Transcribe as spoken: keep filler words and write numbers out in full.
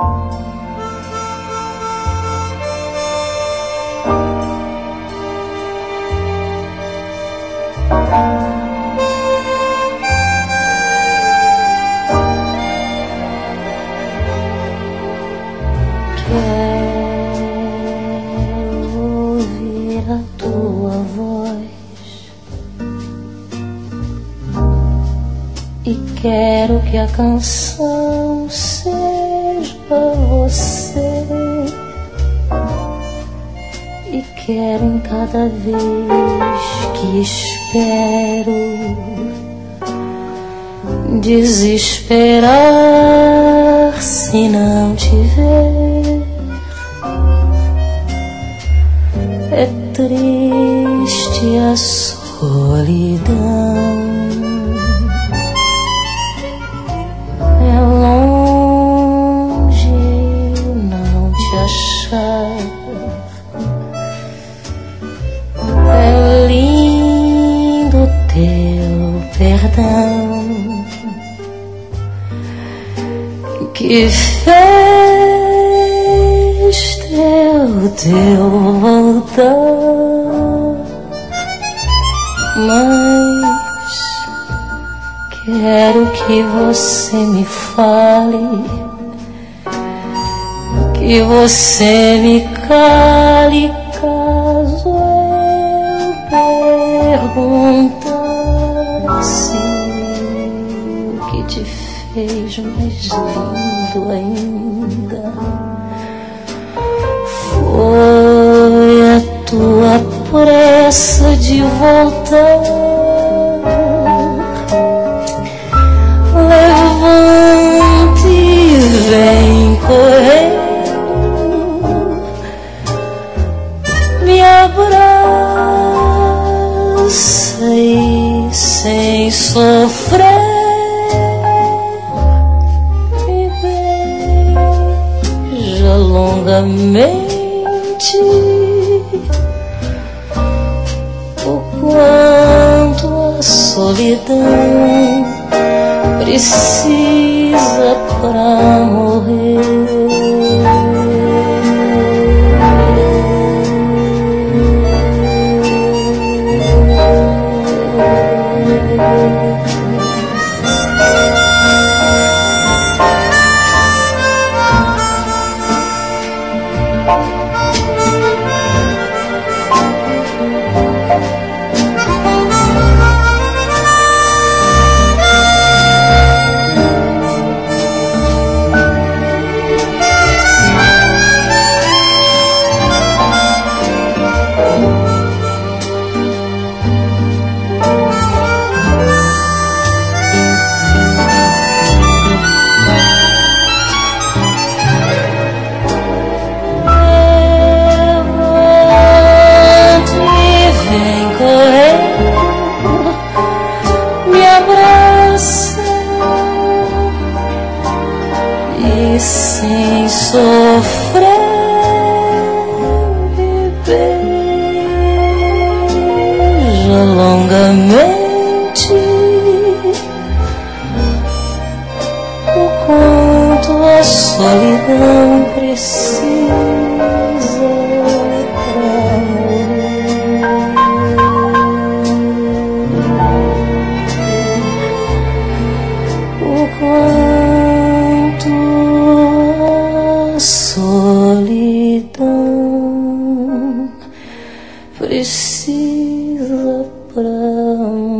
Quero que a canção seja você, e quero em cada vez que espero desesperar se não te ver. É triste a solidão, é lindo teu perdão que fez teu, teu voltar, mas quero que você me fale, que você me cale caso eu perguntasse o que te fez mais lindo ainda. Foi a tua pressa de voltar. Levante e vem correr, me abraça e sem sofrer me beija longamente. O quanto a solidão precisa pra morrer. Sem sofrer me beija longamente. O quanto a solidão precisa pra morrer. O quanto solidão precisa pra